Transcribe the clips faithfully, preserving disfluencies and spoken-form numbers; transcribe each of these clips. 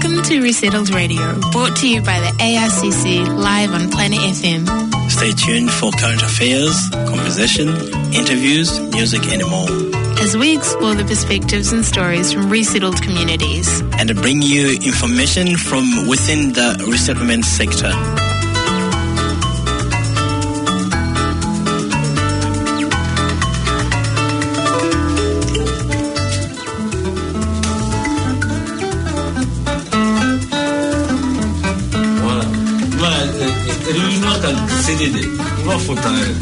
Welcome to Resettled Radio, brought to you by the A R C C, live on Planet F M. Stay tuned for current affairs, conversation, interviews, music and more. As we explore the perspectives and stories from resettled communities. And bring you information from within the resettlement sector. C D D, uma foto aí.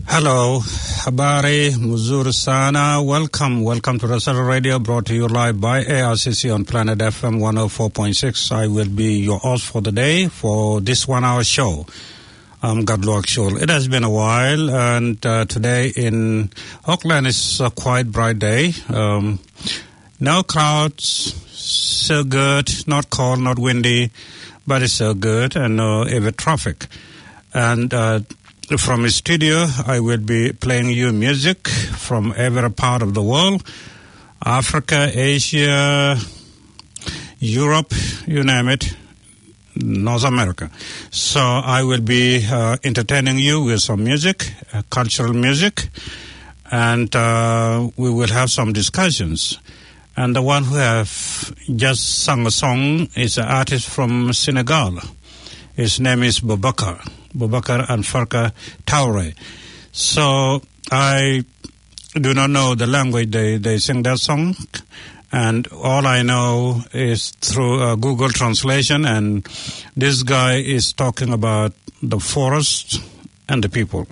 Hello, habari mzuri sana. Welcome, welcome to Rosetta Radio, brought to you live by A R C C on Planet F M one oh four point six. I will be your host for the day for this one-hour show. I'm Gadluak Shul. It has been a while, and uh, today in Auckland is a quite bright day. Um, no clouds, so good, not cold, not windy, but it's so good, and no heavy traffic. And uh, from the studio, I will be playing you music from every part of the world, Africa, Asia, Europe, you name it, North America. So I will be uh, entertaining you with some music, uh, cultural music, and uh, we will have some discussions. And the one who have just sung a song is an artist from Senegal. His name is Boubacar, Boubacar and Farka Toure. So I do not know the language they, they sing that song, and all I know is through uh, Google Translation, and this guy is talking about the forest and the people.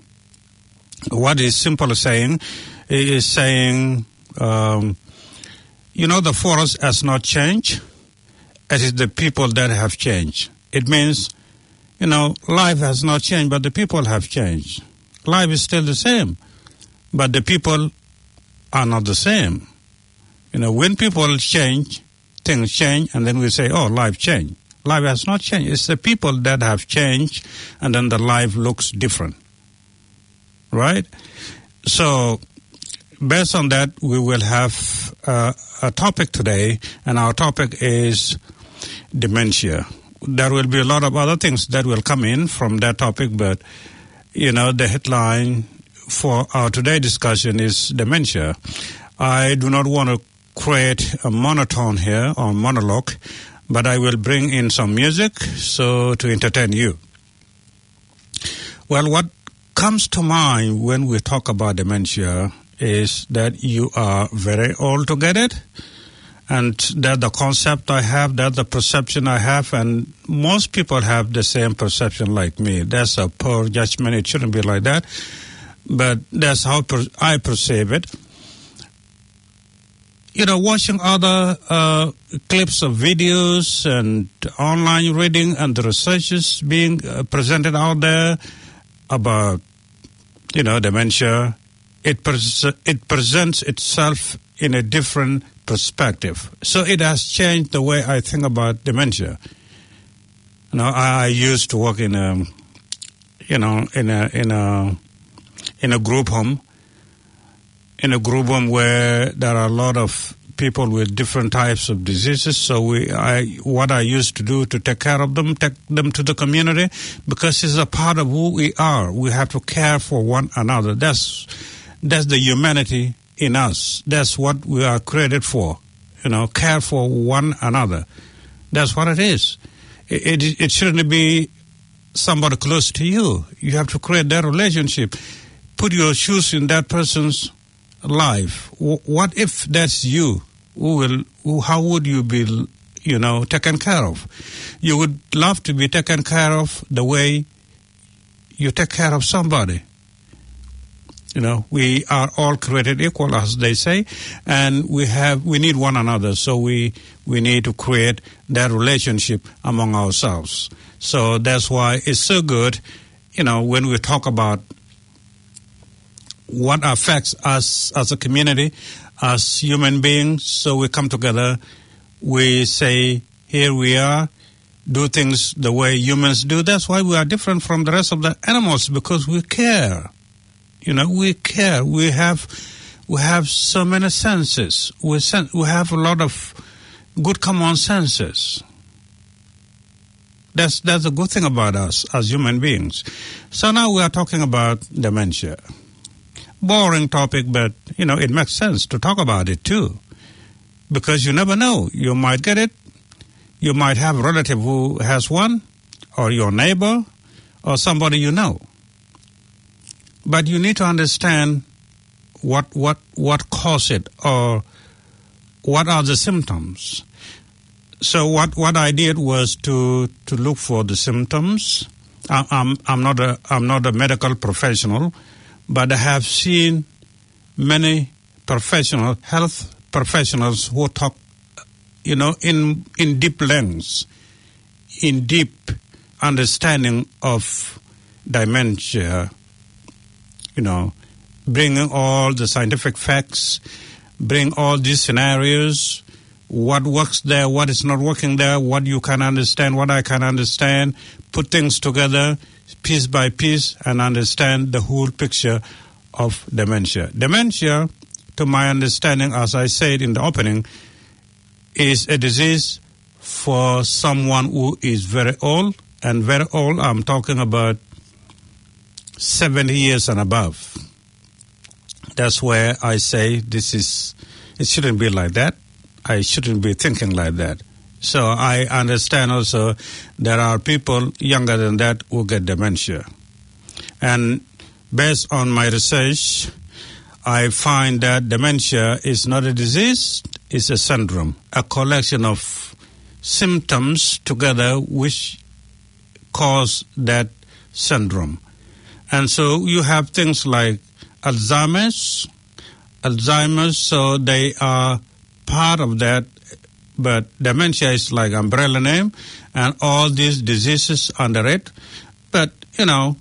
What is simple saying is saying, um, you know, the forest has not changed. It is the people that have changed. It means, you know, life has not changed, but the people have changed. Life is still the same, but the people are not the same. You know, when people change, things change, and then we say, oh, life changed. Life has not changed. It's the people that have changed, and then the life looks different. Right? So, based on that, we will have uh, a topic today, and our topic is dementia. There will be a lot of other things that will come in from that topic, but, you know, the headline for our today's discussion is dementia. I do not want to create a monotone here or monologue, but I will bring in some music so to entertain you. Well, what comes to mind when we talk about dementia is that you are very old to get it, and that the concept I have, that the perception I have, and most people have the same perception like me. That's a poor judgment. It shouldn't be like that, but that's how per- I perceive it. You know, watching other uh, clips of videos and online reading and the researches being uh, presented out there about, you know, dementia, it, pres- it presents itself in a different perspective. So it has changed the way I think about dementia. You know, I, I used to work in a, you know, in a in a in a group home. In a group home where there are a lot of people with different types of diseases. So we, I, what I used to do to take care of them, take them to the community, because it's a part of who we are. We have to care for one another. That's that's the humanity in us. That's what we are created for. You know, care for one another. That's what it is. It, it, it shouldn't be somebody close to you. You have to create that relationship. Put your shoes in that person's life. What if that's you? Who will? Who, how would you be, you know, taken care of? You would love to be taken care of the way you take care of somebody. You know, we are all created equal, as they say, and we have we need one another. So we we need to create that relationship among ourselves. So that's why it's so good, you know, when we talk about what affects us as a community, as human beings. So we come together, we say, here we are, do things the way humans do. That's why we are different from the rest of the animals, because we care. You know, we care. We have we have so many senses. We, sen- we have a lot of good common senses. That's, that's a good thing about us as human beings. So now we are talking about dementia. Boring topic, but, you know, it makes sense to talk about it, too. Because you never know. You might get it. You might have a relative who has one, or your neighbor, or somebody you know. But you need to understand what what what caused it, or what are the symptoms. So what, what I did was to, to look for the symptoms. I, I'm I'm not a I'm not a medical professional, but I have seen many professional health professionals who talk, you know, in in deep lengths, in deep understanding of dementia, you know, bringing all the scientific facts, bring all these scenarios, what works there, what is not working there, what you can understand, what I can understand, put things together piece by piece and understand the whole picture of dementia. Dementia, to my understanding, as I said in the opening, is a disease for someone who is very old, and very old, I'm talking about seventy years and above. That's where I say this is, it shouldn't be like that. I shouldn't be thinking like that. So I understand also there are people younger than that who get dementia. And based on my research, I find that dementia is not a disease, it's a syndrome, a collection of symptoms together which cause that syndrome. And so you have things like Alzheimer's, Alzheimer's, so they are part of that, but dementia is like umbrella name, and all these diseases under it. But, you know,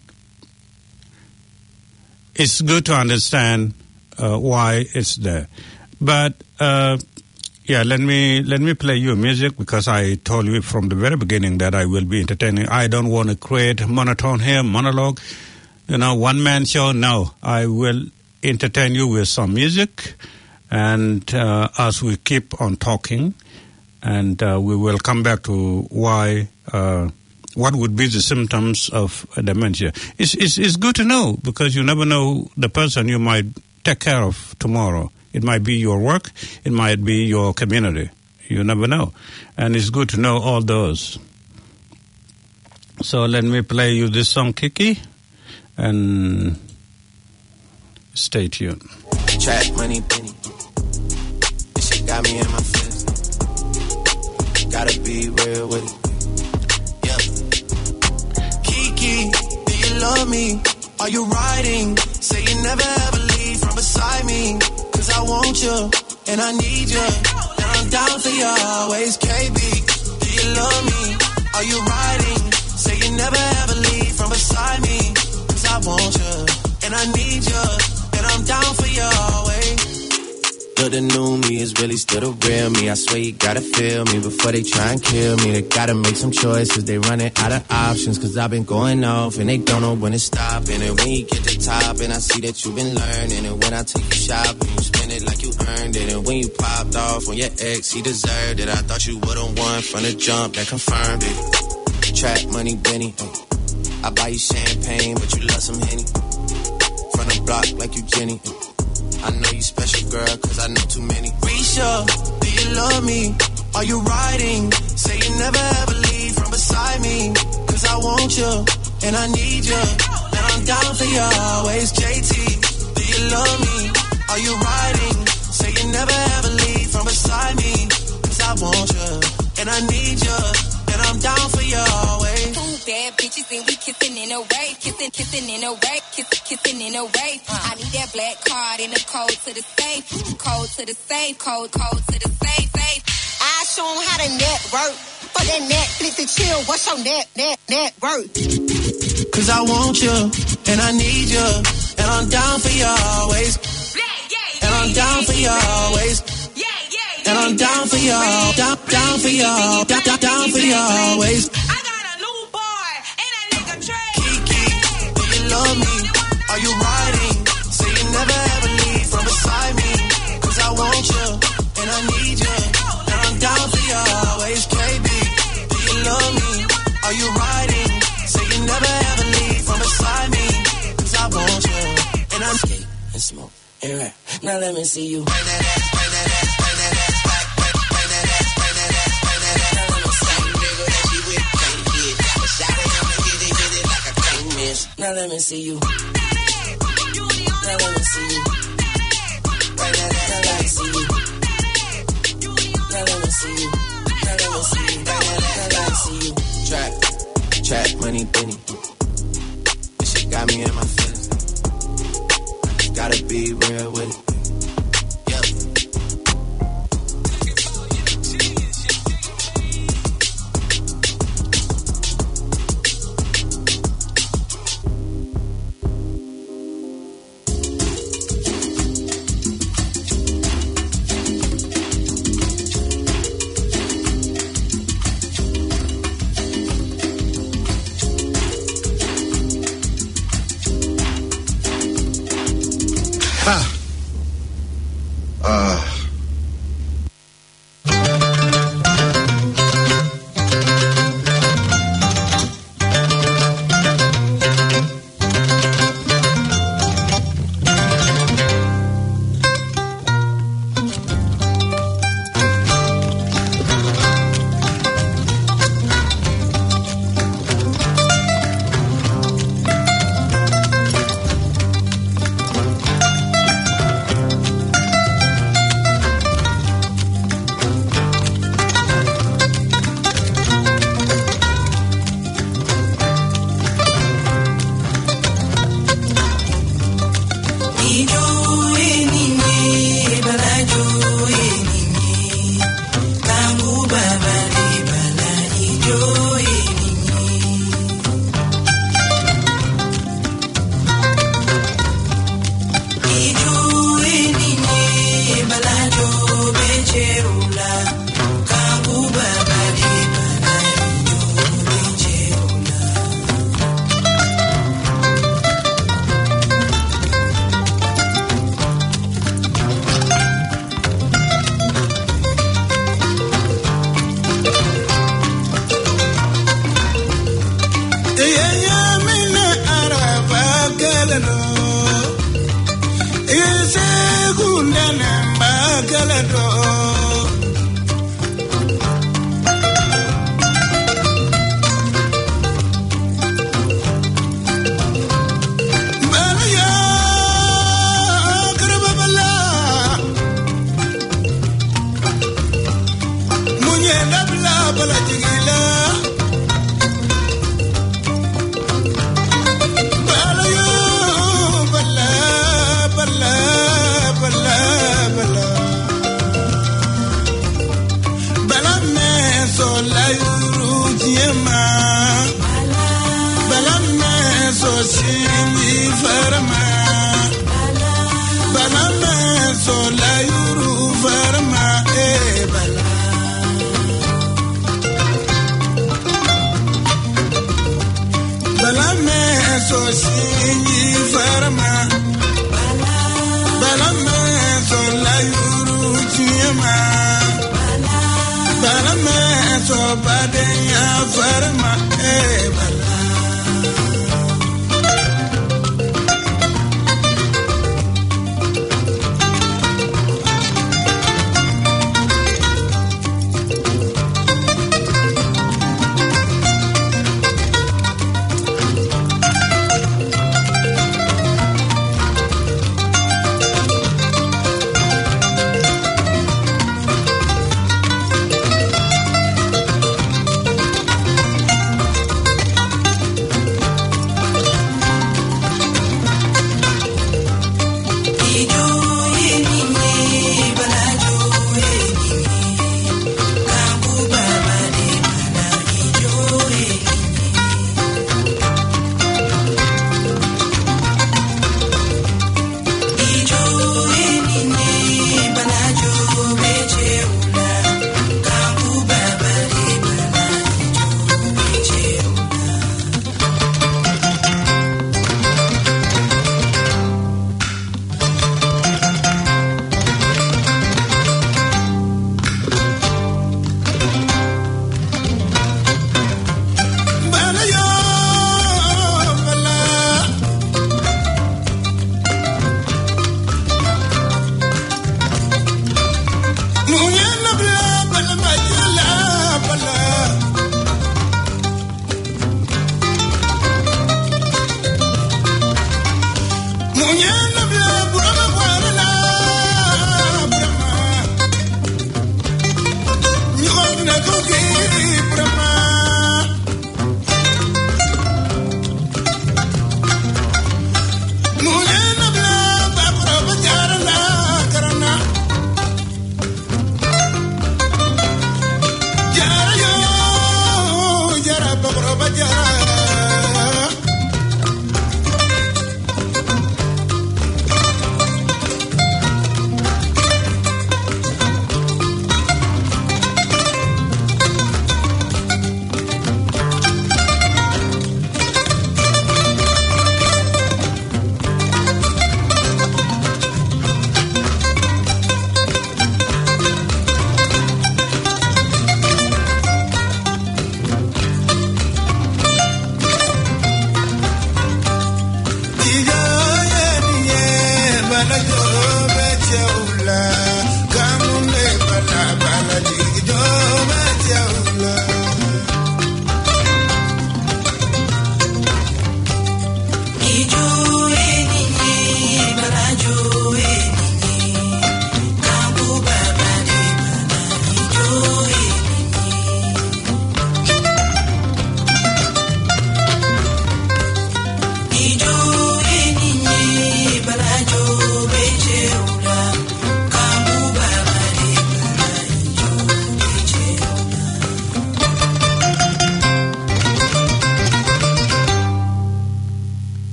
it's good to understand uh, why it's there. But, uh, yeah, let me let me play you music, because I told you from the very beginning that I will be entertaining. I don't want to create monotone here, monologue. You know, one-man show, no. I will entertain you with some music, and uh, as we keep on talking, and uh, we will come back to why, uh, what would be the symptoms of dementia. It's, it's, it's good to know, because you never know the person you might take care of tomorrow. It might be your work, it might be your community. You never know. And it's good to know all those. So let me play you this song, Kiki, and stay tuned. Trap money, penny. This shit got me in my feelings. Gotta be real with it. Yeah. Kiki, do you love me? Are you riding? Say you never ever leave from beside me. Cause I want you, and I need you, and I'm down for you always. K B, do you love me? Are you riding? Say you never ever leave from beside me. Cause I want you, and I need you, and I'm down for you always. But the new me is really still the real me. I swear you gotta feel me before they try and kill me. They gotta make some choices, they running out of options. Cause I've been going off and they don't know when to stop. And when you get to the top and I see that you've been learning. And when I take you shopping, you spend it like you earned it. And when you popped off on your ex, he deserved it. I thought you would've won from the jump, that confirmed it. Trap money, Benny. I buy you champagne, but you love some Henny. From the block like you Jenny. I know you special, girl, cause I know too many. Risha, do you love me? Are you riding? Say you never ever leave from beside me. Cause I want you, and I need you, and I'm down for you always. J T, do you love me? Are you riding? Say you never ever leave from beside me. Cause I want you, and I need you, and I'm down for you always. Bad bitches and we kissing in a way, kissing, kissing in a way, kissing, kissing in a way. Uh. I need that black card and the code to the safe, code to the safe, code, code to the safe, safe. I show 'em how to network. For that Netflix and chill, what's your net, net, net worth? Cause I want you, and I need you, and I'm down for you always. Yeah, yeah, yeah, and I'm down yeah, for you yeah, always. Yeah, yeah, yeah, and I'm down for you, down, down for you, down, down, down for you always. Love me, are you riding? Say you never ever leave from beside me. Cause I want you, and I need you, and I'm down for you always. K B, do you love me? Are you riding? Say you never ever leave from beside me. Cause I want you, and I'm skate and smoke and rap. Now let me see you. Bring that ass, bring that ass, bring that ass back, bring, bring that ass, bring that ass, bring that ass. Now let me see you, nigga, that she with can't get. Got a shot at him and get it, get it like a can't miss. Now let me see you. Now let me see you. Right now, now let me see you. Now let me see you. Now let me see you. Right now, now let me see you. Trap, trap, money, penny. This shit got me in my feelings. Gotta be real with it.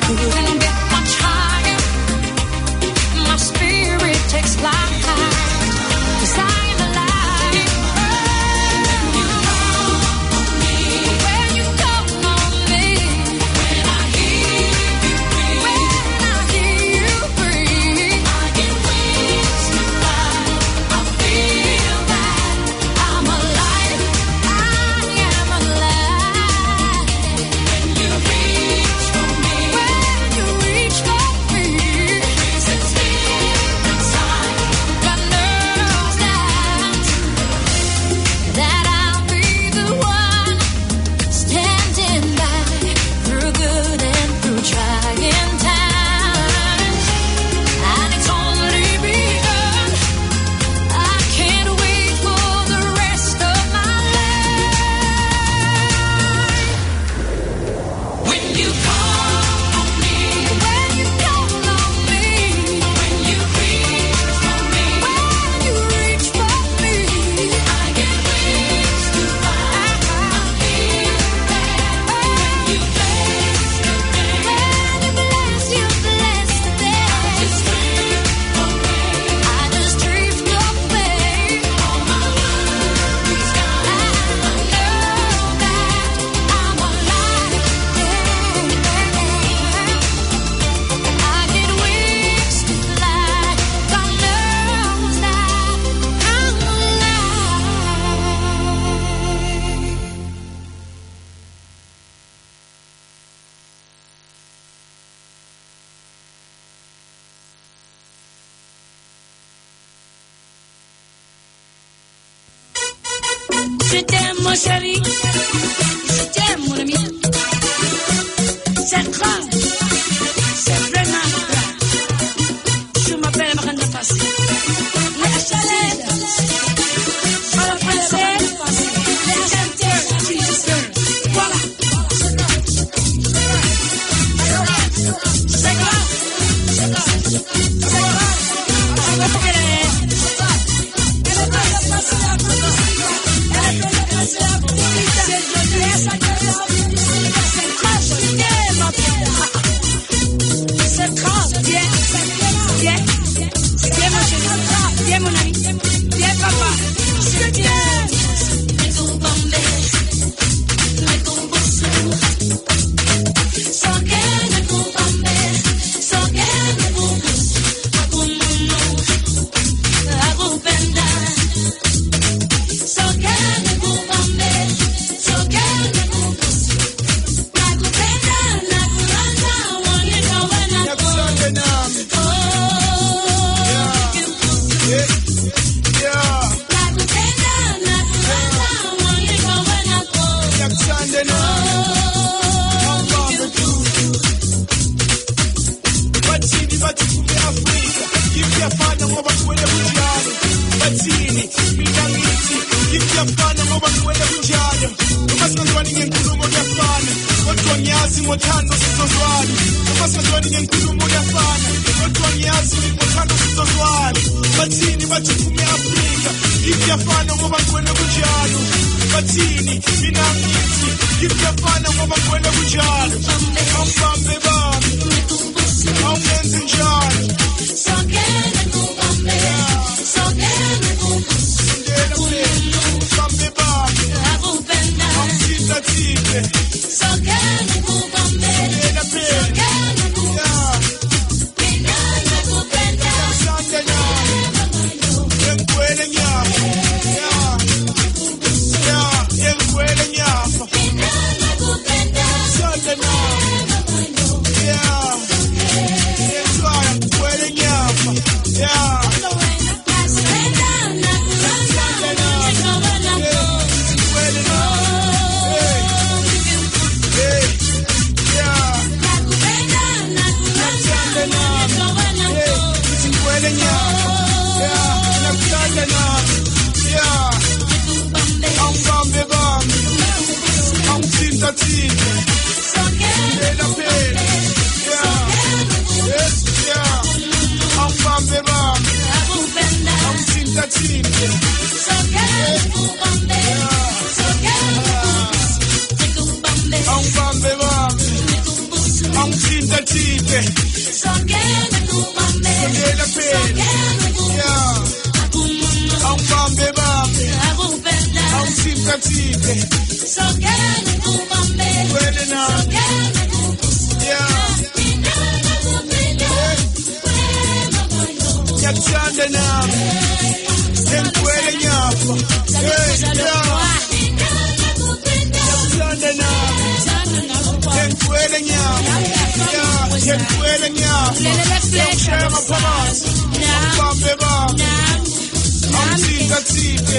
Couldn't get much higher. My spirit takes flight. 'Cause I am alive. When you call on me, when I hear you breathe, when I hear you breathe, I get wings to fly. I feel that I'm alive. I am alive. When you reach for me, when you reach for me, it's deep inside. God knows that that I'll be the one standing by through good and through trying times. And it's only begun. I can't wait for the rest of my life. When you call on me, when you call on me, when you reach for me, when you reach for me, I get wings to fly. I feel that when you bless the day, when you bless, you bless the day. I just drift away. I just drift away. All my worries gone. I know that I'm alive. I get wings to fly. God knows that I'm alive. Je t'aime, mon chéri. Je t'aime, mon ami. C'est grave. C'est vraiment grave. Je m'appelle Maranda Fassi. Les H T C. En français, les H T C. Voilà. C'est grave. C'est grave. C'est grave. On va faire les... C'est grave, viens, viens, viens mon chéri, viens mon ami, viens papa, je t'aime. Amsingatike. Songena kumame. Sondela pele. Yeah. Ambambe bambe. Akupenda. Amsingatike. Songena kumame. Kwele na. Songena kumame. Yeah. Yatsande nami. Enkwele nyapha. Hey, yeah. Yatsande nami. Enkwele nyapha. Yeah, enkwele nyapha. Yakushaya maphakathi. Ambambe bambe. Amsingatike.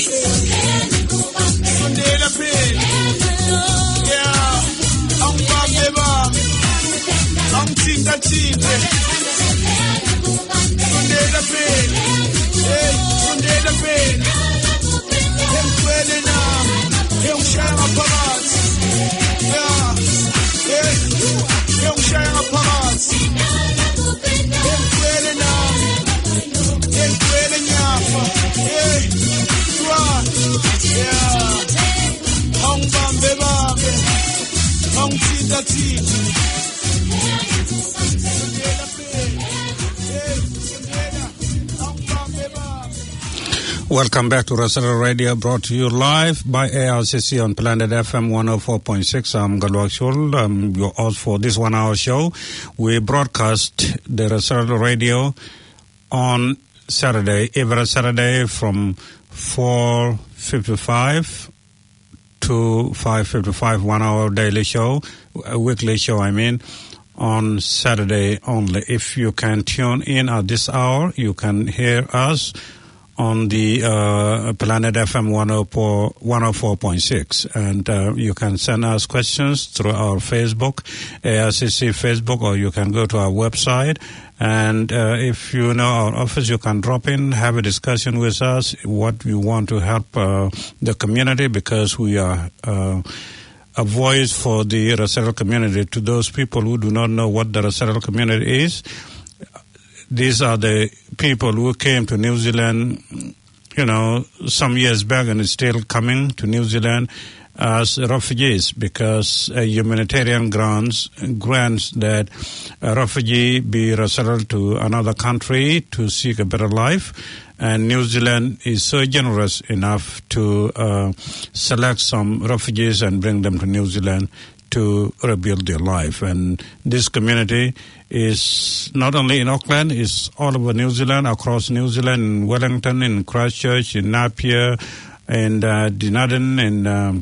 Sondela phela. Yeah. Ambambe bambe. Amsingatike. Sondela phela. Hey, sondela phela. Enkwele nami. Yakushaya maphakathi. Yeah. Hey, yakushaya maphakathi. Enkwele nami. Enkwele nyapha. Hey, right. Yeah. Angibambe bambe. Angithinta thina. Welcome back to Rasara Radio, brought to you live by A R C C on Planet F M one oh four point six. I'm Galwak Shul. I'm your host for this one-hour show. We broadcast the Rasara Radio on Saturday, every Saturday from four fifty-five to five fifty-five, one-hour daily show, a weekly show, I mean, on Saturday only. If you can tune in at this hour, you can hear us on the uh, Planet F M one oh four point six. And uh, you can send us questions through our Facebook, A R C C Facebook, or you can go to our website. And uh, if you know our office, you can drop in, have a discussion with us, what you want to help uh, the community, because we are uh, a voice for the Rasara community. To those people who do not know what the Rasara community is, these are the people who came to New Zealand, you know, some years back and is still coming to New Zealand as refugees, because uh, humanitarian grants grants that a refugee be resettled to another country to seek a better life. And New Zealand is so generous enough to uh, select some refugees and bring them to New Zealand to rebuild their life. And this community is not only in Auckland, it's all over New Zealand, across New Zealand, in Wellington, in Christchurch, in Napier, and uh, Dunedin, and um,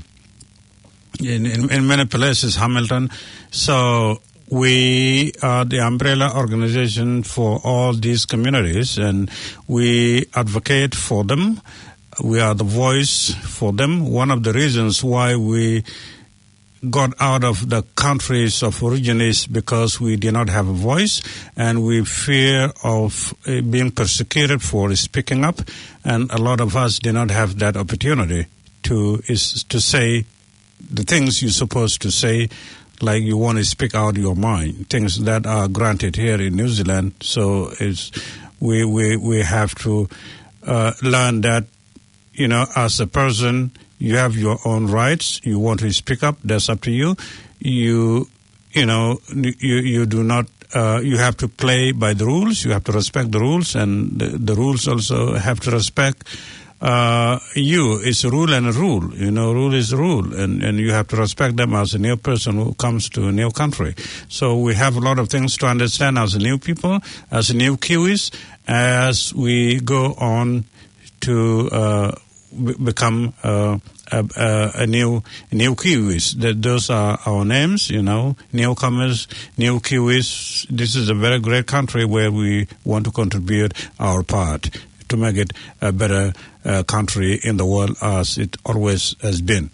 in, in, in many places, Hamilton. So we are the umbrella organization for all these communities, and we advocate for them. We are the voice for them. One of the reasons why we got out of the countries of origin is because we did not have a voice, and we fear of uh, being persecuted for speaking up, and a lot of us did not have that opportunity to is to say the things you're supposed to say, like you want to speak out your mind, things that are granted here in New Zealand. So it's we we we have to uh, learn that, you know, as a person, you have your own rights. You want to speak up, that's up to you. You, you know, you you do not. Uh, you have to play by the rules. You have to respect the rules, and the, the rules also have to respect uh, you. It's a rule and a rule. You know, rule is a rule, and and you have to respect them as a new person who comes to a new country. So we have a lot of things to understand as a new people, as a new Kiwis, as we go on to uh, b- become. Uh, A, a, a new new Kiwis. That those are our names, you know, newcomers, new Kiwis. This is a very great country where we want to contribute our part to make it a better uh, country in the world, as it always has been.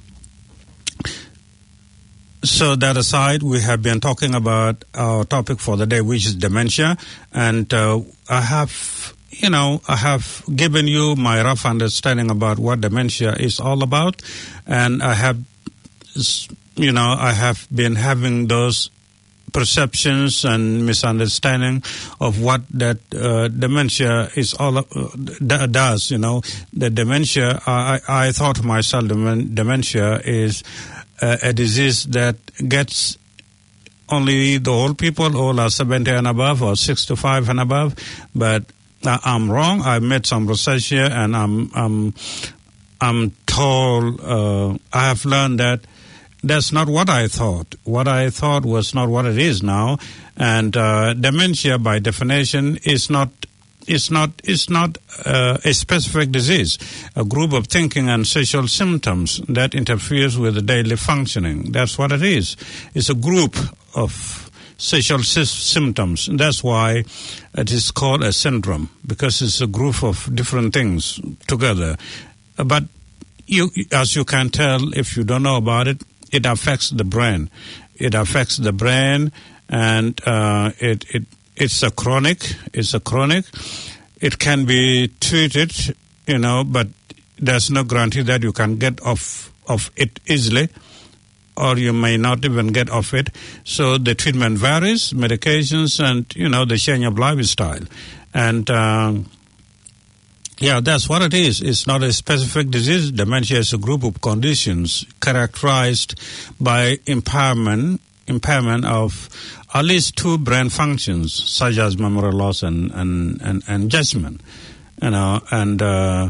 So that aside, we have been talking about our topic for the day, which is dementia, and uh, I have. You know, I have given you my rough understanding about what dementia is all about, and I have, you know, I have been having those perceptions and misunderstanding of what that uh, dementia is all uh, d- does. You know, the dementia. I, I thought to myself, dementia is uh, a disease that gets only the old people, all are seventy and above or sixty-five and above, but uh, I'm wrong. I made some research here, and I'm I'm I'm told uh, I have learned that that's not what I thought. What I thought was not what it is now, and uh, dementia, by definition, is not. It's not, it's not uh, a specific disease, a group of thinking and social symptoms that interferes with the daily functioning. That's what it is. It's a group of social sy- symptoms. That's why it is called a syndrome, because it's a group of different things together. But you, as you can tell, if you don't know about it, it affects the brain. It affects the brain, and uh, it it It's a chronic, it's a chronic. It can be treated, you know, but there's no guarantee that you can get off of it easily, or you may not even get off it. So the treatment varies, medications, and, you know, the change of lifestyle. And, um, yeah, that's what it is. It's not a specific disease. Dementia is a group of conditions characterized by impairment, impairment of at least two brain functions, such as memory loss and, and, and, and judgment. You know, and uh,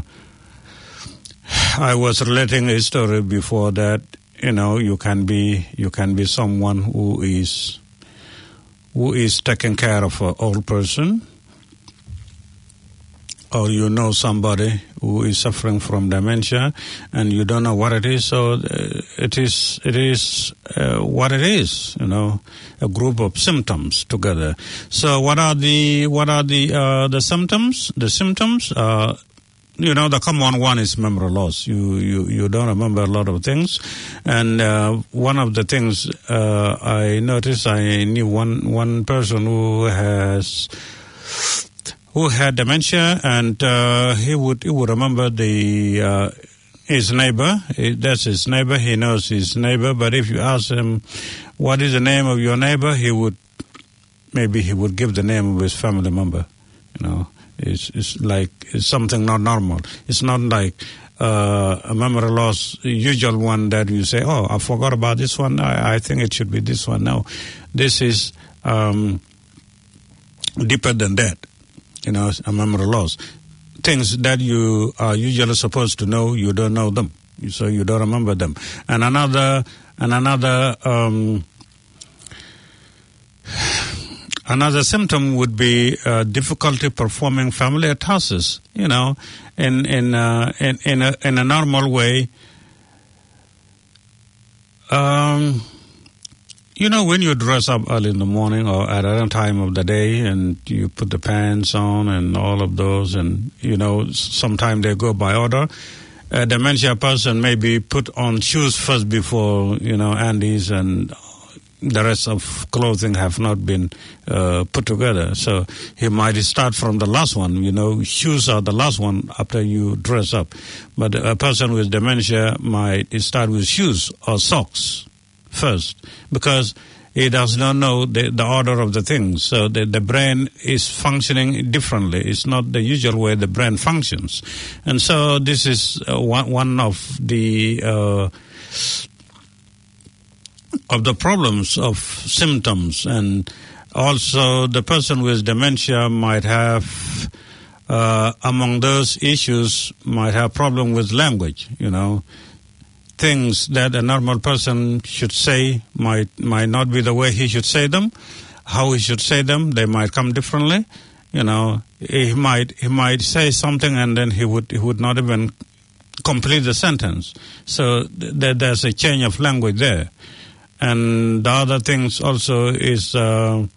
I was relating a story before that, you know, you can be you can be someone who is who is taking care of an old person, or you know somebody who is suffering from dementia, and you don't know what it is. So uh, it is it is uh, what it is. You know, a group of symptoms together. So what are the what are the uh, the symptoms? The symptoms. Uh, you know, the common one is memory loss. You you you don't remember a lot of things, and uh, one of the things uh, I noticed, I knew one one person who has. who had dementia, and uh, he would he would remember the uh, his neighbor. That's his neighbor. He knows his neighbor. But if you ask him, what is the name of your neighbor, he would maybe he would give the name of his family member. You know, it's it's like it's something not normal. It's not like uh, a memory loss, usual one that you say, oh, I forgot about this one. I, I think it should be this one. No, this is um, deeper than that. You know, a memory loss. Things that you are usually supposed to know, you don't know them, so you don't remember them. And another, and another, um, another symptom would be uh, difficulty performing familiar tasks. You know, in in uh, in in a, in a normal way. Um. You know, when you dress up early in the morning or at any time of the day, and you put the pants on and all of those, and, you know, sometimes they go by order. A dementia person maybe put on shoes first before, you know, undies, and the rest of clothing have not been uh, put together. So he might start from the last one. You know, shoes are the last one after you dress up. But a person with dementia might start with shoes or socks first, because he does not know the, the order of the things. So the, the brain is functioning differently. It's not the usual way the brain functions. And so this is uh, one, one of the uh, of the problems of symptoms. And also the person with dementia might have, uh, among those issues, might have problem with language, you know. Things that a normal person should say might might not be the way he should say them. How he should say them, they might come differently. You know, he might he might say something and then he would he would not even complete the sentence. So th- there's a change of language there. And the other things also is uh,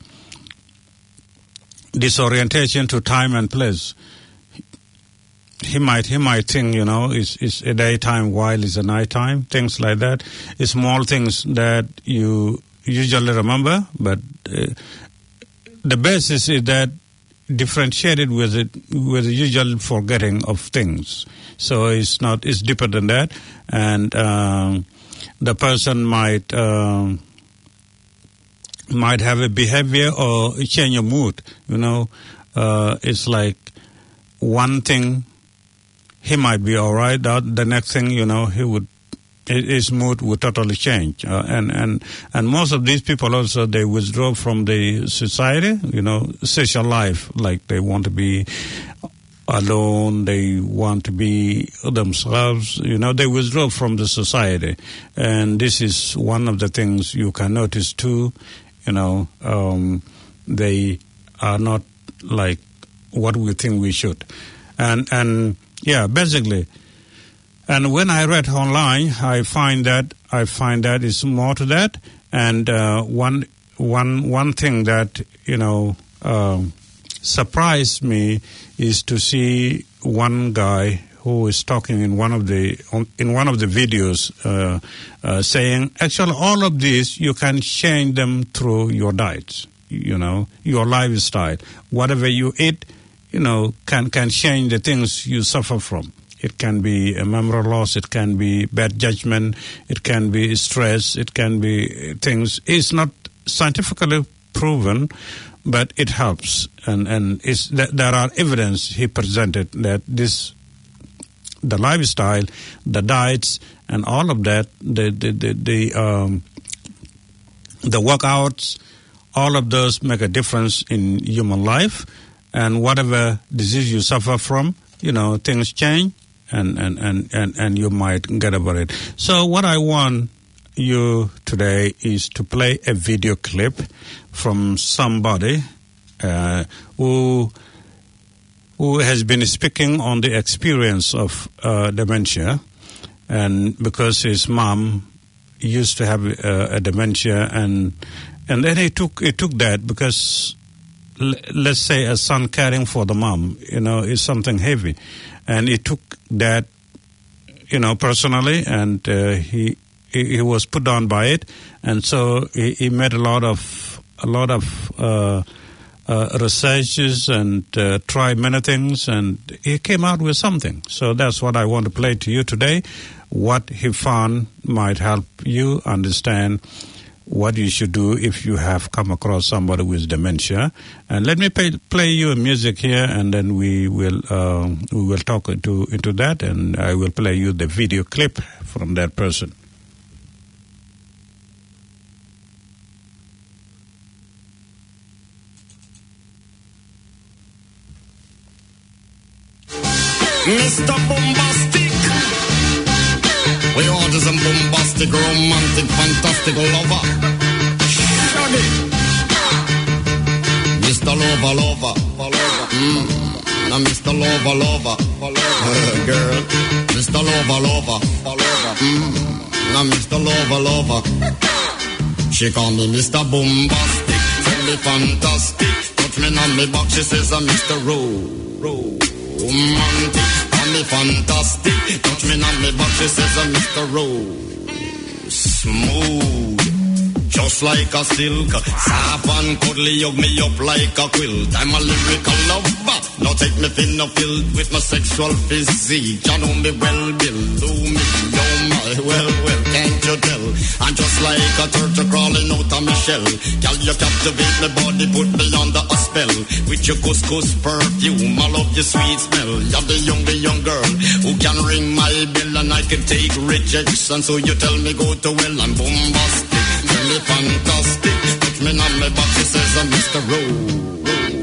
disorientation to time and place. He might he might think, you know, it's, it's a daytime while it's a nighttime, things like that. It's small things that you usually remember, but uh, the basis is that differentiated with it with the usual forgetting of things. So it's not it's deeper than that, and um, the person might uh, might have a behavior or a change of mood. You know, uh, it's like one thing. He might be all right. The, the next thing, you know, he would his mood would totally change. Uh, and, and, and most of these people also, they withdraw from the society, you know, social life, like they want to be alone, they want to be themselves, you know, they withdraw from the society. And this is one of the things you can notice too, you know, um, they are not like what we think we should. And, and yeah, basically, and when I read online, I find that, I find that it's more to that. And uh, one, one, one thing that, you know, um, surprised me is to see one guy who is talking in one of the in one of the videos uh, uh, saying, actually, all of these you can change them through your diets, you know, your lifestyle. Whatever you eat, you know, can can change the things you suffer from. It can be a memory loss, it can be bad judgment, it can be stress, it can be things. It's not scientifically proven, but it helps, and and it's, there are evidence he presented that this, the lifestyle, the diets, and all of that, the the the, the um, the workouts, all of those make a difference in human life, and whatever disease you suffer from, you know, things change, and and and and, and you might get over it. So what I want you today is to play a video clip from somebody uh, who who has been speaking on the experience of uh, dementia, and because his mom used to have uh, a dementia, and and then he took he took that because l- let's say a son caring for the mom, you know, is something heavy, and he took that, you know, personally, and uh, he. He was put down by it, and so he, he made a lot of a lot of uh, uh, researches and uh, tried many things, and he came out with something. So that's what I want to play to you today. What he found might help you understand what you should do if you have come across somebody with dementia. And let me play, play you a music here, and then we will uh, we will talk into into that, and I will play you the video clip from that person. Mister Bombastic, we order some bombastic, romantic, fantastic lover. Shaggy, Mister Lover, lover, mm. Now Mister Lover, lover, uh, girl, Mister Lover, lover, mm. Now Mister Lover, lover. She call me Mister Bombastic, tell me fantastic. Touch me on me back, she says I'm Mister Ro, Ro. Romantic, call me fantastic. Touch me on me back, she says I'm Mister Rose. Smooth, just like a silk. Soft and cuddly, hug me up like a quilt. I'm a lyrical lover. Now take me thin or filled with my sexual physique. You know me well, Bill. Do me, oh my, well, well, can't you tell? I'm just like a turtle crawling out of my shell. Girl, you captivate my body, put me under a spell. With your couscous perfume, I love your sweet smell. You're the young, the young girl who can ring my bell, and I can take rejection. So you tell me go to well, I'm bombastic, tell me fantastic. Touch me on my back, she says I'm Mister Romantic,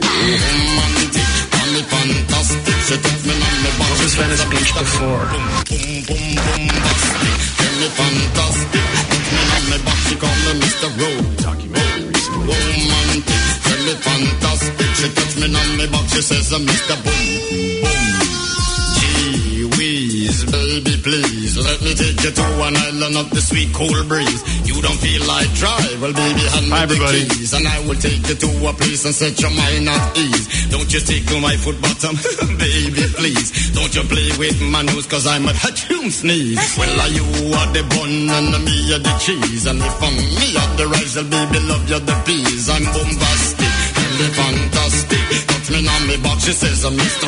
tell me fantastic. She touch me on my back, she says I'm Mister before. Boom, boom, bombastic, tell me fantastic. Touch me on my back, she call me Mister Romantic, tell me fantastic. She touch me on my back, she says I'm Mister Boom, boom. Gee whiz, baby please, let me take you to an island of the sweet cool breeze. You don't feel like drive, well baby hand me the keys, and I will take you to a place and set your mind at ease. Don't you tickle my foot bottom, baby please. Don't you play with my nose, cause I'm a hatchoon sneeze. Well are you are the bun and me are the cheese, and if I'm me are the rice, well baby love you the peas. I'm bombastic, really fantastic. Touch me on me box, she says I'm Mister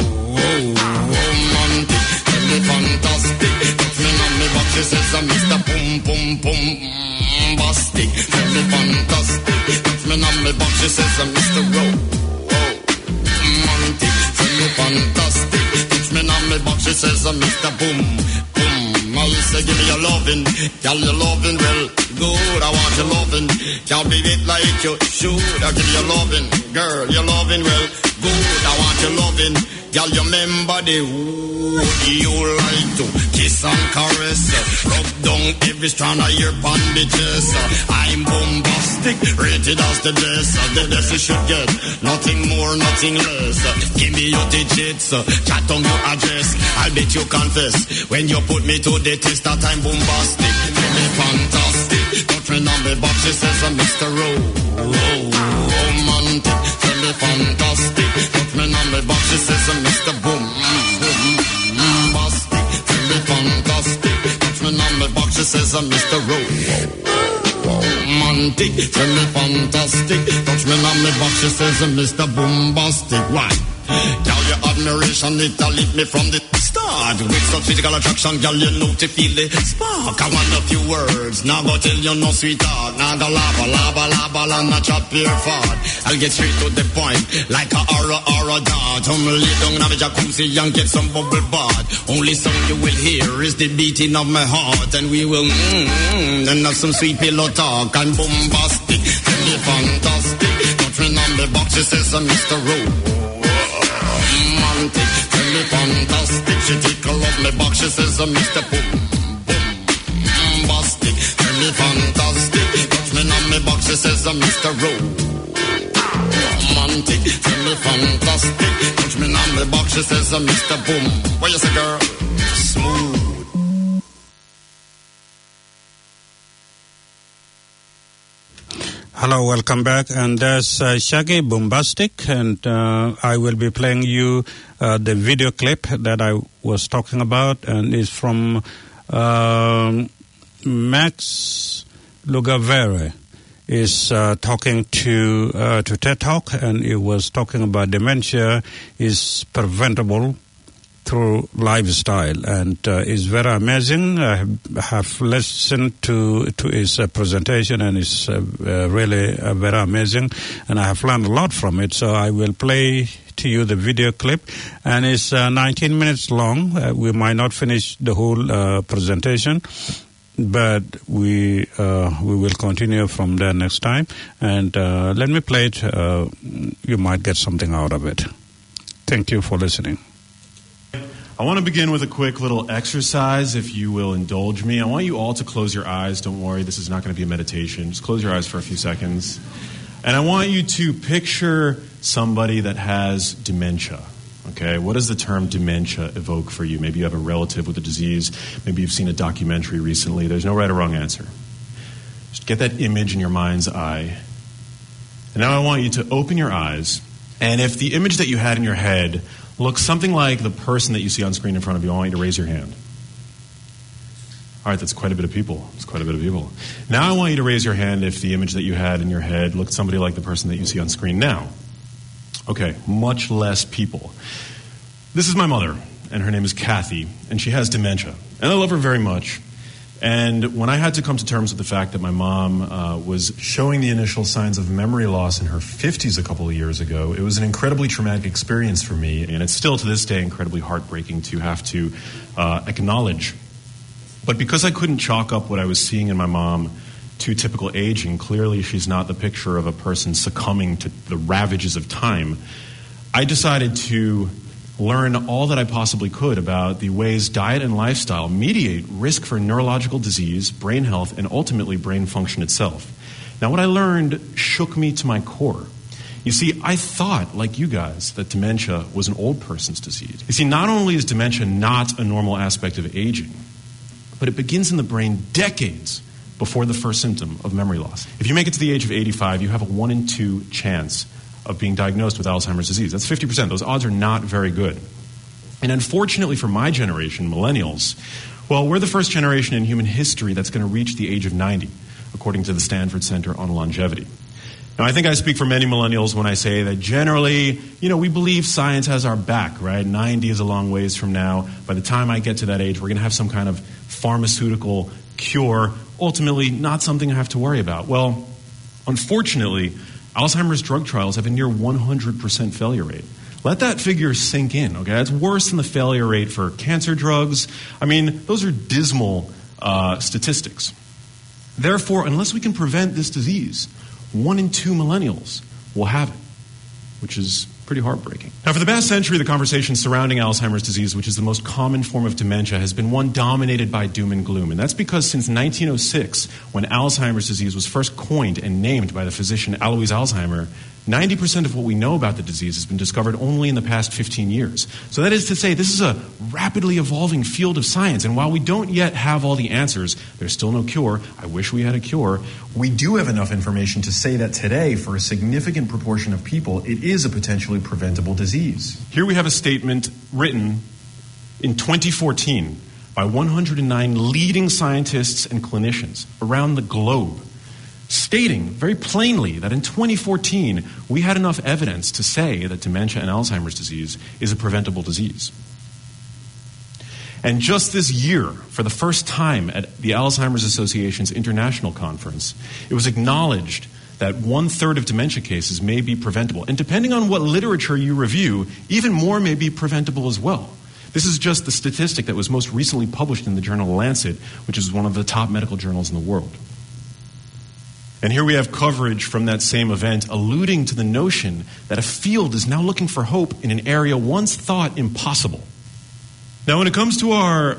Romantic, really fantastic. Touch me on me box, she says I'm Mister Pum Pum Pum Bastic, really fantastic. Touch me on me box, she says I'm Mister Romantic, really fantastic. Touch me on me box, she says I'm Mister Boom Boom I say give me your loving, girl, your loving well good. I want your loving, girl, beat it like you should. I give you your loving, girl, your loving well good. I want your loving, girl, you remember the wood you like to kiss and caress, rub down every strand of your bandages. I'm bombastic, rated as the best. The best you should get, nothing more, nothing less. Give me your digits, chat on your address. I'll bet you confess when you put me to the test that I'm bombastic. Feel me fantastic, don't friend on me box, she says I'm Mister Ro- Romantic. Feel me fantastic, don't friend on me box, she says I'm Mister Boom. Bombastic, feel me fantastic, don't friend on me box, she says I'm Mister Ro- Romantic. Feel me fantastic, touch me on me box, she says I'm Mister Bombastic. Why? Girl, your admiration, it a lit me from the start. With such physical attraction, girl, you know to feel the spark. I want a few words, now go tell you no sweetheart. Now go lava, lava, lava, la, not chop your fart. I'll get straight to the point, like a aura, aura dart. I'm lay down in a jacuzzi and get some bubble bath. Only song you will hear is the beating of my heart. And we will, mmm, and have some sweet pillow talk. I'm bombastic, tell me fantastic. Don't friend on the box, she says I'm Mister Ro- Romantic, tell me fantastic. She tickle off my box, she says I'm Mister Boom, boom, bombastic. Tell me fantastic, touch me on my box, she says I'm Mister Romantic. Tell me fantastic, touch me on my box, she says I'm Mister Boom. What you say, girl? Smooth. Hello, welcome back. And there's uh, Shaggy Bombastic, and uh, I will be playing you uh, the video clip that I was talking about, and it's from uh, Max Lugavere. Is uh, talking to uh, to TED Talk, and he was talking about dementia is preventable through lifestyle, and uh, it's very amazing. I have listened to to his uh, presentation, and it's uh, uh, really uh, very amazing, and I have learned a lot from it. So I will play to you the video clip, and it's uh, nineteen minutes long. Uh, we might not finish the whole uh, presentation, but we uh, we will continue from there next time. And uh, let me play it. Uh, you might get something out of it. Thank you for listening. I want to begin with a quick little exercise, if you will indulge me. I want you all to close your eyes. Don't worry, this is not going to be a meditation. Just close your eyes for a few seconds. And I want you to picture somebody that has dementia. Okay, what does the term dementia evoke for you? Maybe you have a relative with a disease. Maybe you've seen a documentary recently. There's no right or wrong answer. Just get that image in your mind's eye. And now I want you to open your eyes. And if the image that you had in your head looks something like the person that you see on screen in front of you, I want you to raise your hand. All right, that's quite a bit of people. That's quite a bit of people. Now I want you to raise your hand if the image that you had in your head looked somebody like the person that you see on screen now. Okay, much less people. This is my mother, and her name is Kathy, and she has dementia. And I love her very much. And when I had to come to terms with the fact that my mom uh, was showing the initial signs of memory loss in her fifties a couple of years ago, it was an incredibly traumatic experience for me, and it's still to this day incredibly heartbreaking to have to uh, acknowledge. But because I couldn't chalk up what I was seeing in my mom to typical aging, clearly she's not the picture of a person succumbing to the ravages of time, I decided to learn all that I possibly could about the ways diet and lifestyle mediate risk for neurological disease, brain health, and ultimately brain function itself. Now, what I learned shook me to my core. You see, I thought, like you guys, that dementia was an old person's disease. You see, not only is dementia not a normal aspect of aging, but it begins in the brain decades before the first symptom of memory loss. If you make it to the age of eighty-five, you have a one in two chance of being diagnosed with Alzheimer's disease. That's fifty percent. Those odds are not very good. And unfortunately for my generation, millennials, well, we're the first generation in human history that's going to reach the age of ninety, according to the Stanford Center on Longevity. Now, I think I speak for many millennials when I say that generally, you know, we believe science has our back, right? ninety is a long ways from now. By the time I get to that age, we're going to have some kind of pharmaceutical cure, ultimately not something I have to worry about. Well, unfortunately, Alzheimer's drug trials have a near one hundred percent failure rate. Let that figure sink in, okay? That's worse than the failure rate for cancer drugs. I mean, those are dismal uh, statistics. Therefore, unless we can prevent this disease, one in two millennials will have it, which is pretty heartbreaking. Now, for the past century, the conversation surrounding Alzheimer's disease, which is the most common form of dementia, has been one dominated by doom and gloom. And that's because since nineteen oh six, when Alzheimer's disease was first coined and named by the physician Alois Alzheimer, ninety percent of what we know about the disease has been discovered only in the past fifteen years. So that is to say, this is a rapidly evolving field of science. And while we don't yet have all the answers, there's still no cure. I wish we had a cure. We do have enough information to say that today, for a significant proportion of people, it is a potentially preventable disease. Here we have a statement written in twenty fourteen by one hundred nine leading scientists and clinicians around the globe, stating very plainly that in twenty fourteen, we had enough evidence to say that dementia and Alzheimer's disease is a preventable disease. And just this year, for the first time at the Alzheimer's Association's International Conference, it was acknowledged that one-third of dementia cases may be preventable. And depending on what literature you review, even more may be preventable as well. This is just the statistic that was most recently published in the journal Lancet, which is one of the top medical journals in the world. And here we have coverage from that same event alluding to the notion that a field is now looking for hope in an area once thought impossible. Now, when it comes to our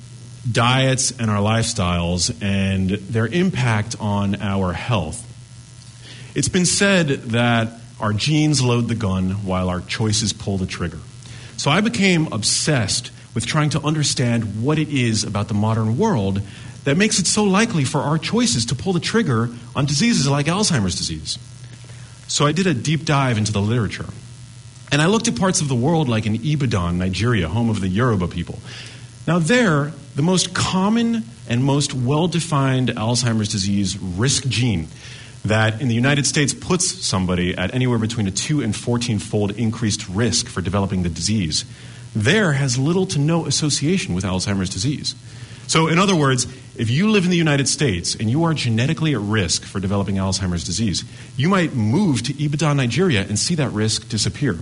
diets and our lifestyles and their impact on our health, it's been said that our genes load the gun while our choices pull the trigger. So I became obsessed with trying to understand what it is about the modern world that makes it so likely for our choices to pull the trigger on diseases like Alzheimer's disease. So I did a deep dive into the literature. And I looked at parts of the world like in Ibadan, Nigeria, home of the Yoruba people. Now there, the most common and most well-defined Alzheimer's disease risk gene that in the United States puts somebody at anywhere between a two and fourteen-fold increased risk for developing the disease, there has little to no association with Alzheimer's disease. So in other words, if you live in the United States and you are genetically at risk for developing Alzheimer's disease, you might move to Ibadan, Nigeria, and see that risk disappear.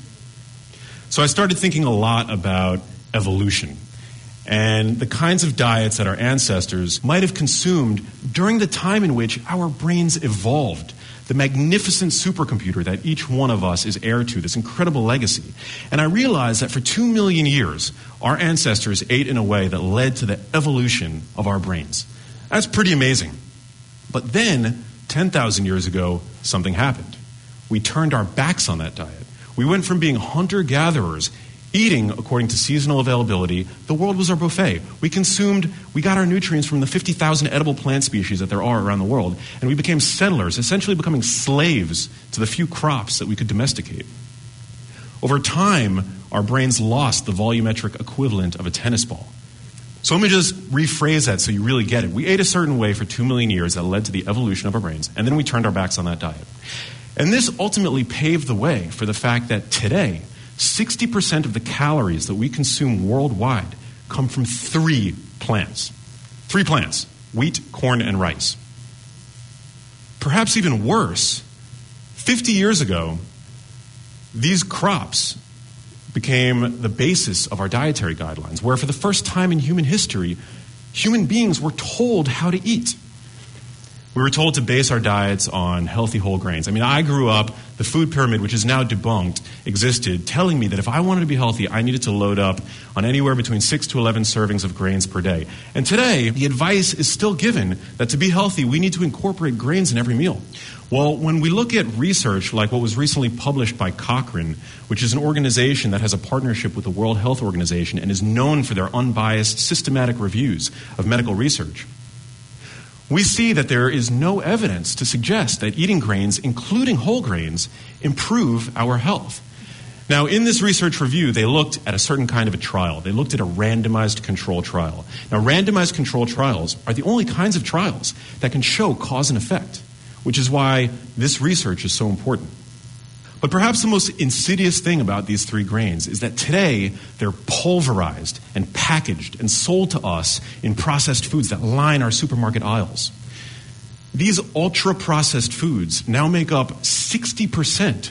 So I started thinking a lot about evolution and the kinds of diets that our ancestors might have consumed during the time in which our brains evolved, the magnificent supercomputer that each one of us is heir to, this incredible legacy. And I realized that for two million years, our ancestors ate in a way that led to the evolution of our brains. That's pretty amazing. But then, ten thousand years ago, something happened. We turned our backs on that diet. We went from being hunter-gatherers, eating according to seasonal availability. The world was our buffet. We consumed, we got our nutrients from the fifty thousand edible plant species that there are around the world, and we became settlers, essentially becoming slaves to the few crops that we could domesticate. Over time, our brains lost the volumetric equivalent of a tennis ball. So let me just rephrase that so you really get it. We ate a certain way for two million years that led to the evolution of our brains, and then we turned our backs on that diet. And this ultimately paved the way for the fact that today, sixty percent of the calories that we consume worldwide come from three plants. Three plants: wheat, corn, and rice. Perhaps even worse, fifty years ago, these crops became the basis of our dietary guidelines, where for the first time in human history, human beings were told how to eat. We were told to base our diets on healthy whole grains. I mean, I grew up, the food pyramid, which is now debunked, existed, telling me that if I wanted to be healthy, I needed to load up on anywhere between six to eleven servings of grains per day. And today, the advice is still given that to be healthy, we need to incorporate grains in every meal. Well, when we look at research like what was recently published by Cochrane, which is an organization that has a partnership with the World Health Organization and is known for their unbiased, systematic reviews of medical research, we see that there is no evidence to suggest that eating grains, including whole grains, improve our health. Now, in this research review, they looked at a certain kind of a trial. They looked at a randomized control trial. Now, randomized control trials are the only kinds of trials that can show cause and effect, which is why this research is so important. But perhaps the most insidious thing about these three grains is that today they're pulverized and packaged and sold to us in processed foods that line our supermarket aisles. These ultra-processed foods now make up sixty percent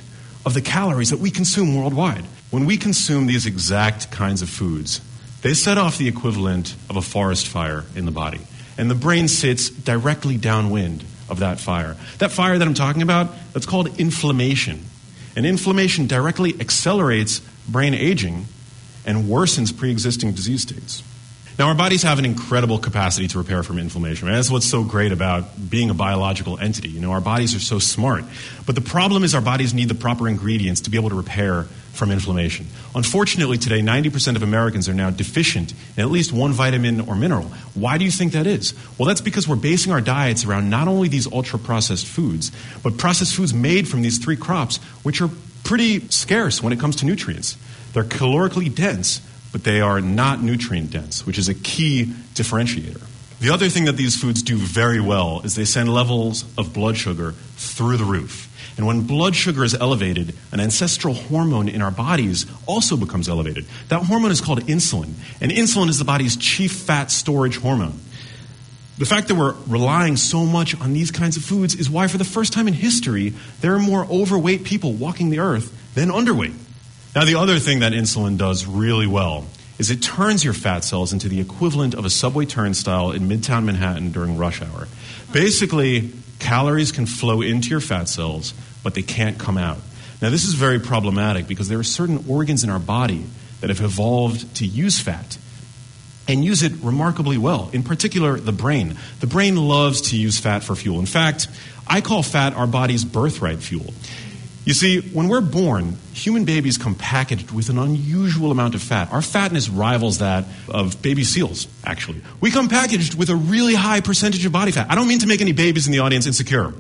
of the calories that we consume worldwide. When we consume these exact kinds of foods, they set off the equivalent of a forest fire in the body. And the brain sits directly downwind of that fire. That fire that I'm talking about, that's called inflammation. And inflammation directly accelerates brain aging and worsens pre-existing disease states. Now, our bodies have an incredible capacity to repair from inflammation. And that's what's so great about being a biological entity. You know, our bodies are so smart. But the problem is our bodies need the proper ingredients to be able to repair from inflammation. Unfortunately, today, ninety percent of Americans are now deficient in at least one vitamin or mineral. Why do you think that is? Well, that's because we're basing our diets around not only these ultra-processed foods, but processed foods made from these three crops, which are pretty scarce when it comes to nutrients. They're calorically dense, but they are not nutrient dense, which is a key differentiator. The other thing that these foods do very well is they send levels of blood sugar through the roof. And when blood sugar is elevated, an ancestral hormone in our bodies also becomes elevated. That hormone is called insulin, and insulin is the body's chief fat storage hormone. The fact that we're relying so much on these kinds of foods is why, for the first time in history, there are more overweight people walking the earth than underweight. Now, the other thing that insulin does really well is it turns your fat cells into the equivalent of a subway turnstile in Midtown Manhattan during rush hour. Basically, calories can flow into your fat cells, but they can't come out. Now, this is very problematic because there are certain organs in our body that have evolved to use fat and use it remarkably well. In particular, the brain. The brain loves to use fat for fuel. In fact, I call fat our body's birthright fuel. You see, when we're born, human babies come packaged with an unusual amount of fat. Our fatness rivals that of baby seals, actually. We come packaged with a really high percentage of body fat. I don't mean to make any babies in the audience insecure.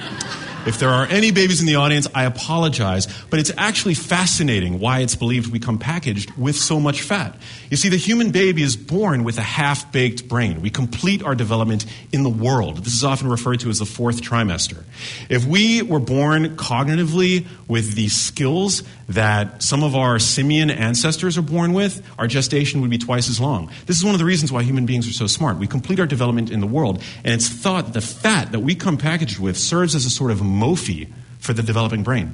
If there are any babies in the audience, I apologize, but it's actually fascinating why it's believed we come packaged with so much fat. You see, the human baby is born with a half-baked brain. We complete our development in the world. This is often referred to as the fourth trimester. If we were born cognitively with the skills that some of our simian ancestors are born with, our gestation would be twice as long. This is one of the reasons why human beings are so smart. We complete our development in the world, and it's thought that the fat that we come packaged with serves as a sort of Mophie for the developing brain.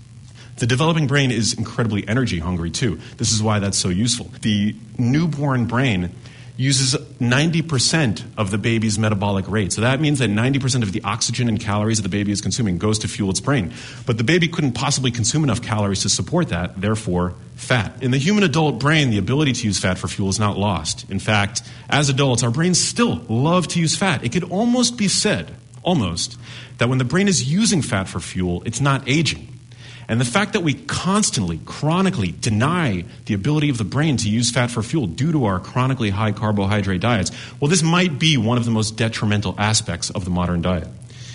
The developing brain is incredibly energy hungry too. This is why that's so useful. The newborn brain uses ninety percent of the baby's metabolic rate. So that means that ninety percent of the oxygen and calories that the baby is consuming goes to fuel its brain. But the baby couldn't possibly consume enough calories to support that, therefore fat. In the human adult brain, the ability to use fat for fuel is not lost. In fact, as adults, our brains still love to use fat. It could almost be said, almost, that when the brain is using fat for fuel, it's not aging. And the fact that we constantly, chronically deny the ability of the brain to use fat for fuel due to our chronically high carbohydrate diets, well, this might be one of the most detrimental aspects of the modern diet.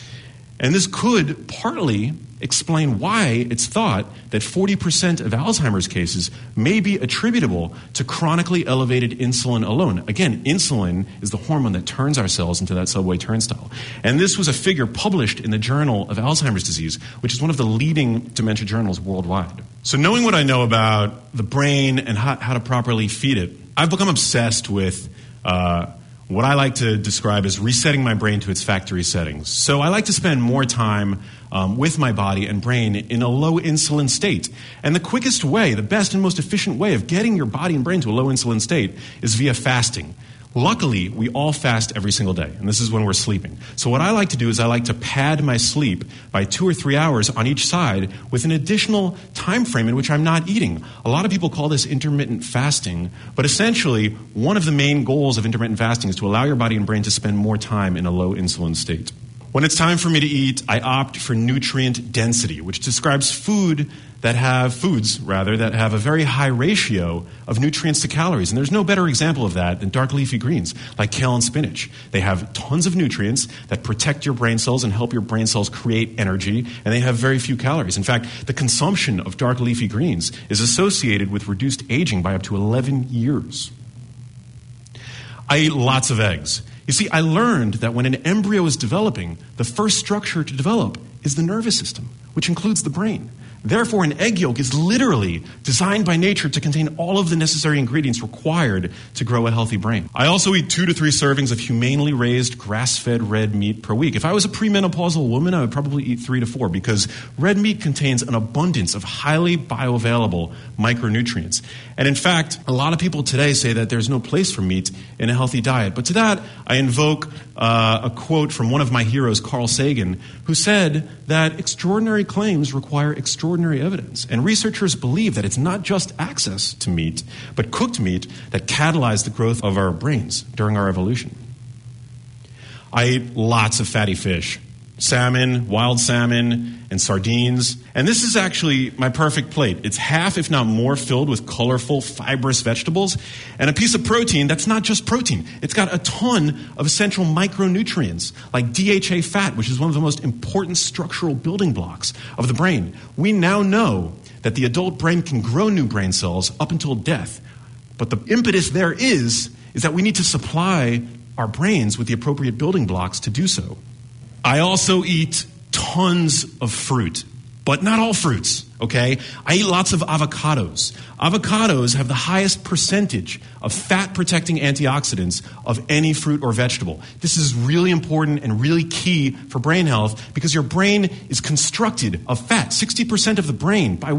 And this could partly explain why it's thought that forty percent of Alzheimer's cases may be attributable to chronically elevated insulin alone. Again, insulin is the hormone that turns our cells into that subway turnstile. And this was a figure published in the Journal of Alzheimer's Disease, which is one of the leading dementia journals worldwide. So knowing what I know about the brain and how, how to properly feed it, I've become obsessed with uh, what I like to describe as resetting my brain to its factory settings. So I like to spend more time um, with my body and brain in a low insulin state. And the quickest way, the best and most efficient way of getting your body and brain to a low insulin state is via fasting. Luckily, we all fast every single day, and this is when we're sleeping. So what I like to do is I like to pad my sleep by two or three hours on each side with an additional time frame in which I'm not eating. A lot of people call this intermittent fasting, but essentially, one of the main goals of intermittent fasting is to allow your body and brain to spend more time in a low insulin state. When it's time for me to eat, I opt for nutrient density, which describes food that have, foods rather, that have a very high ratio of nutrients to calories. And there's no better example of that than dark leafy greens, like kale and spinach. They have tons of nutrients that protect your brain cells and help your brain cells create energy, and they have very few calories. In fact, the consumption of dark leafy greens is associated with reduced aging by up to eleven years. I eat lots of eggs. You see, I learned that when an embryo is developing, the first structure to develop is the nervous system, which includes the brain. Therefore, an egg yolk is literally designed by nature to contain all of the necessary ingredients required to grow a healthy brain. I also eat two to three servings of humanely raised, grass-fed red meat per week. If I was a premenopausal woman, I would probably eat three to four because red meat contains an abundance of highly bioavailable micronutrients. And in fact, a lot of people today say that there's no place for meat in a healthy diet. But to that, I invoke uh, a quote from one of my heroes, Carl Sagan, who said that extraordinary claims require extraordinary evidence. And researchers believe that it's not just access to meat, but cooked meat that catalyzed the growth of our brains during our evolution. I eat lots of fatty fish. Salmon, wild salmon, and sardines. And this is actually my perfect plate. It's half, if not more, filled with colorful, fibrous vegetables and a piece of protein that's not just protein. It's got a ton of essential micronutrients like D H A fat, which is one of the most important structural building blocks of the brain. We now know that the adult brain can grow new brain cells up until death. But the impetus there is, is that we need to supply our brains with the appropriate building blocks to do so. I also eat tons of fruit, but not all fruits, okay? I eat lots of avocados. Avocados have the highest percentage of fat-protecting antioxidants of any fruit or vegetable. This is really important and really key for brain health because your brain is constructed of fat. sixty percent of the brain by